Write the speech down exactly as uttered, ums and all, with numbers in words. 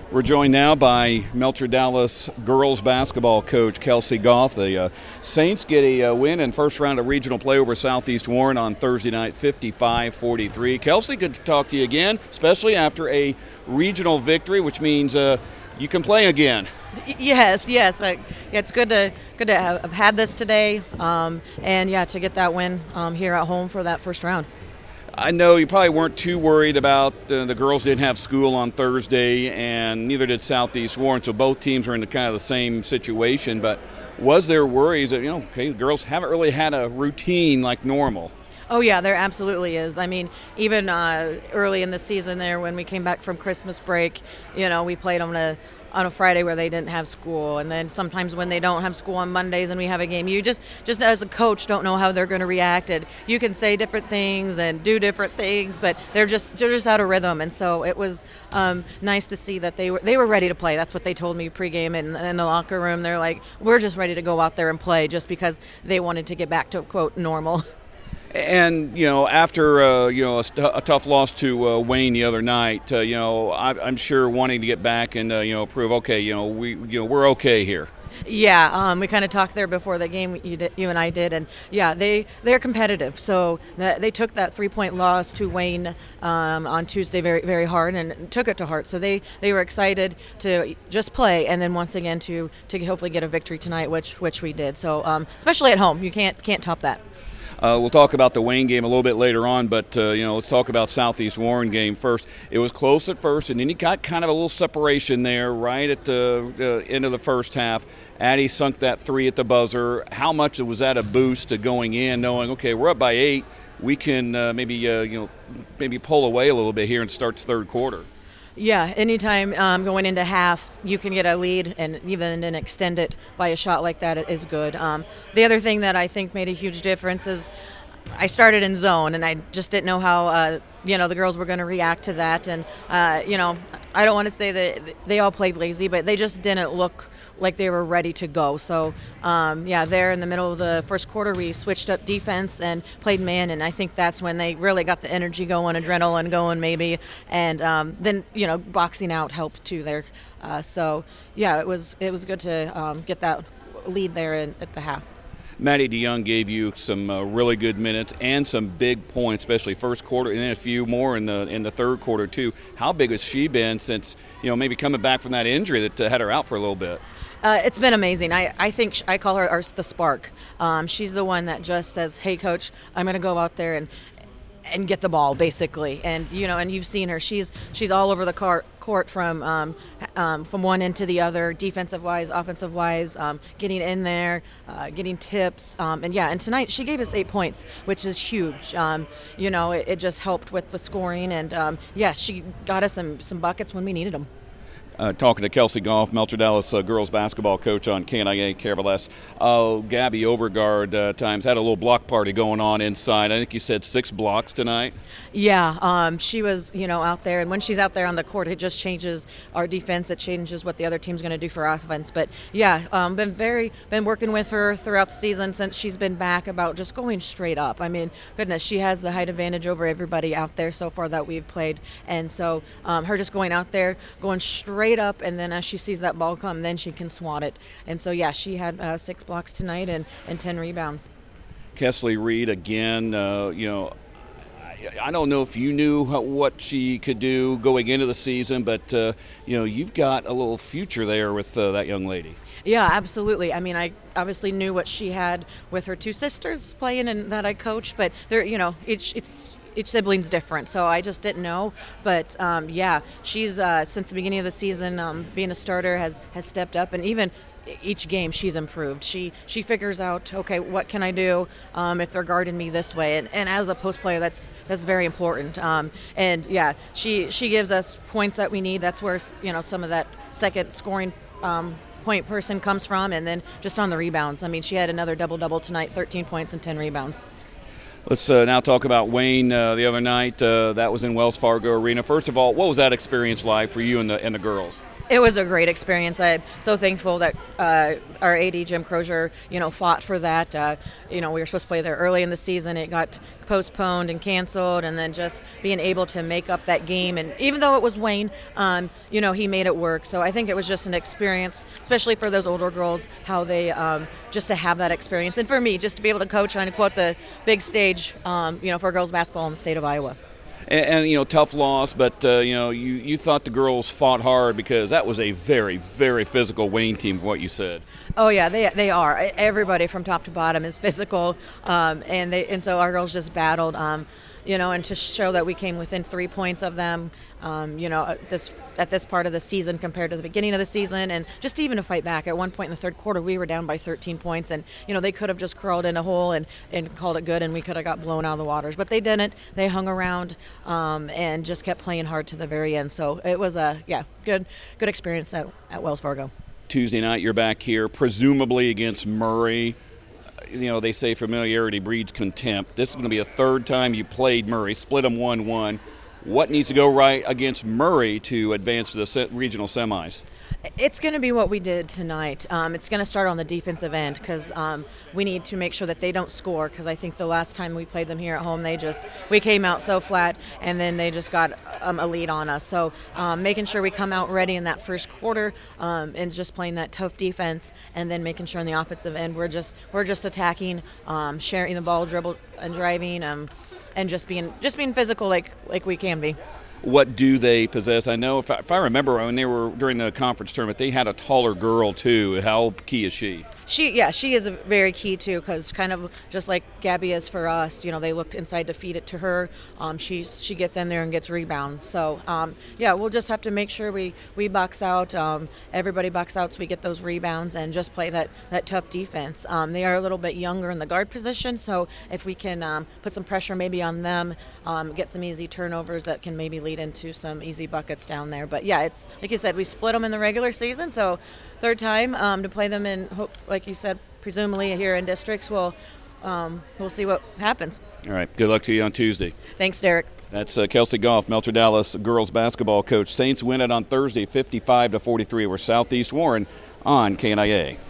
We're joined now by Melcher Dallas girls basketball coach Kelsey Goff. The uh, Saints get a uh, win in first round of regional play over Southeast Warren on Thursday night, fifty-five forty-three. Kelsey, good to talk to you again, especially after a regional victory, which means uh, you can play again. Yes, yes. Uh, yeah, it's good to good to have had this today, um, and yeah, to get that win um, here at home for that first round. I know you probably weren't too worried about uh, the girls didn't have school on Thursday, and neither did Southeast Warren, so both teams were in the kind of the same situation. But was there worries that, you know, okay, the girls haven't really had a routine like normal? Oh, yeah, there absolutely is. I mean, even uh, early in the season there when we came back from Christmas break, you know, we played on a on a Friday where they didn't have school, and then sometimes when they don't have school on Mondays and we have a game, you just just as a coach don't know how they're going to react. And you can say different things and do different things, but they're just they're just out of rhythm. And so it was um, nice to see that they were they were ready to play. That's what they told me pregame in, in the locker room. They're like, we're just ready to go out there and play, just because they wanted to get back to quote normal. And, you know, after, uh, you know, a, st- a tough loss to uh, Wayne the other night, uh, you know, I, I'm sure wanting to get back and, uh, you know, prove, okay, you know, we, you know, we're okay here. Yeah, um, we kind of talked there before the game, you, did, you and I did, and yeah, they, they're competitive. So th- they took that three-point loss to Wayne um, on Tuesday very very hard and took it to heart. So they, they were excited to just play, and then once again to, to hopefully get a victory tonight, which which we did. So um, especially at home, you can't can't top that. Uh, we'll talk about the Wayne game a little bit later on, but, uh, you know, let's talk about Southeast Warren game first. It was close at first, and then you got kind of a little separation there right at the uh, end of the first half. Addie sunk that three at the buzzer. How much was that a boost to going in, knowing, okay, we're up by eight, we can uh, maybe, uh, you know, maybe pull away a little bit here and start the third quarter? Yeah, anytime um, going into half, you can get a lead, and even then extend it by a shot like that is good. Um, the other thing that I think made a huge difference is I started in zone, and I just didn't know how uh, you know the girls were going to react to that. And uh, you know, I don't want to say that they all played lazy, but they just didn't look like they were ready to go. So um, yeah, there in the middle of the first quarter, we switched up defense and played man, and I think that's when they really got the energy going, adrenaline going maybe, and um, then you know boxing out helped too there. Uh, so yeah, it was it was good to um, get that lead there in, at the half. Maddie DeYoung gave you some uh, really good minutes and some big points, especially first quarter, and then a few more in the in the third quarter too. How big has she been since, you know, maybe coming back from that injury that uh, had her out for a little bit? Uh, it's been amazing. I, I think sh- I call her our, the spark. Um, she's the one that just says, "Hey, coach, I'm going to go out there and and get the ball," basically. And you know, and you've seen her. She's she's all over the car, court from um, um, from one end to the other, defensive wise, offensive wise, um, getting in there, uh, getting tips, um, and yeah. And tonight she gave us eight points, which is huge. Um, you know, it, it just helped with the scoring, and um, yeah, she got us some some buckets when we needed them. Uh, talking to Kelsey Goff, Melcher Dallas uh, girls basketball coach on K N I A K R L S. Uh, Gabby Overgard uh, times had a little block party going on inside. I think you said six blocks tonight. Yeah, um, she was, you know, out there, and when she's out there on the court, it just changes our defense. It changes what the other team's going to do for offense. But yeah, um, been very been working with her throughout the season since she's been back about just going straight up. I mean, goodness, she has the height advantage over everybody out there so far that we've played, and so um, her just going out there, going straight up, and then as she sees that ball come, then she can swat it. And so yeah, she had uh, six blocks tonight and, and ten rebounds. Kesley Reed again, uh, you know, I, I don't know if you knew how, what she could do going into the season, but uh, you know, you've got a little future there with uh, that young lady. Yeah, absolutely. I mean, I obviously knew what she had with her two sisters playing and that I coached, but there, you know, it's it's each sibling's different, so I just didn't know. But um, yeah, she's uh, since the beginning of the season, um, being a starter has has stepped up, and even each game she's improved. She she figures out, okay, what can I do um, if they're guarding me this way, and, and as a post player, that's that's very important. Um, and yeah, she she gives us points that we need. That's where, you know, some of that second scoring Um, point person comes from, and then just on the rebounds. I mean, she had another double-double tonight, thirteen points and ten rebounds. Let's uh, now talk about Wayne uh, the other night. Uh, that was in Wells Fargo Arena. First of all, what was that experience like for you and the and the girls? It was a great experience. I'm so thankful that uh, our A D, Jim Crozier, you know, fought for that. Uh, you know, we were supposed to play there early in the season. It got postponed and canceled, and then just being able to make up that game. And even though it was Wayne, um, you know, he made it work. So I think it was just an experience, especially for those older girls, how they um, just to have that experience. And for me, just to be able to coach on, quote, the big stage, um, you know, for girls basketball in the state of Iowa. And, and you know, tough loss, but uh, you know, you, you thought the girls fought hard because that was a very, very physical Wayne team, from what you said. Oh yeah, they they are. Everybody from top to bottom is physical, um, and they and so our girls just battled. Um, you know, and to show that we came within three points of them, um, you know, at this at this part of the season compared to the beginning of the season, and just even to fight back. At one point in the third quarter, we were down by thirteen points, and you know they could have just crawled in a hole and, and called it good, and we could have got blown out of the waters, but they didn't. They hung around um, and just kept playing hard to the very end. So it was a yeah good good experience at, at Wells Fargo. Tuesday night, you're back here, presumably against Murray. You know, they say familiarity breeds contempt. This is going to be a third time you played Murray, split them one one. What needs to go right against Murray to advance to the se- regional semis? It's going to be what we did tonight. Um, it's going to start on the defensive end because um, we need to make sure that they don't score, because I think the last time we played them here at home, they just we came out so flat, and then they just got um, a lead on us. So um, making sure we come out ready in that first quarter um, and just playing that tough defense, and then making sure on the offensive end we're just we're just attacking, um, sharing the ball, dribble and driving, um, and just being just being physical like like we can be. What do they possess? I know if I, if I remember when they were during the conference tournament, they had a taller girl too. How key is she? She, yeah, she is very key too, because kind of just like Gabby is for us, you know, they looked inside to feed it to her. Um, she's she gets in there and gets rebounds. So um, yeah, we'll just have to make sure we we box out. Um, everybody box out so we get those rebounds and just play that that tough defense. Um, they are a little bit younger in the guard position, so if we can um, put some pressure maybe on them, um, get some easy turnovers that can maybe lead into some easy buckets down there. But yeah, it's like you said, we split them in the regular season, so third time um, to play them in, like you said, presumably here in districts. We'll um, we'll see what happens. All right. Good luck to you on Tuesday. Thanks, Derek. That's uh, Kelsey Goff, Melcher Dallas girls basketball coach. Saints win it on Thursday, fifty-five to forty-three over Southeast Warren on K N I A.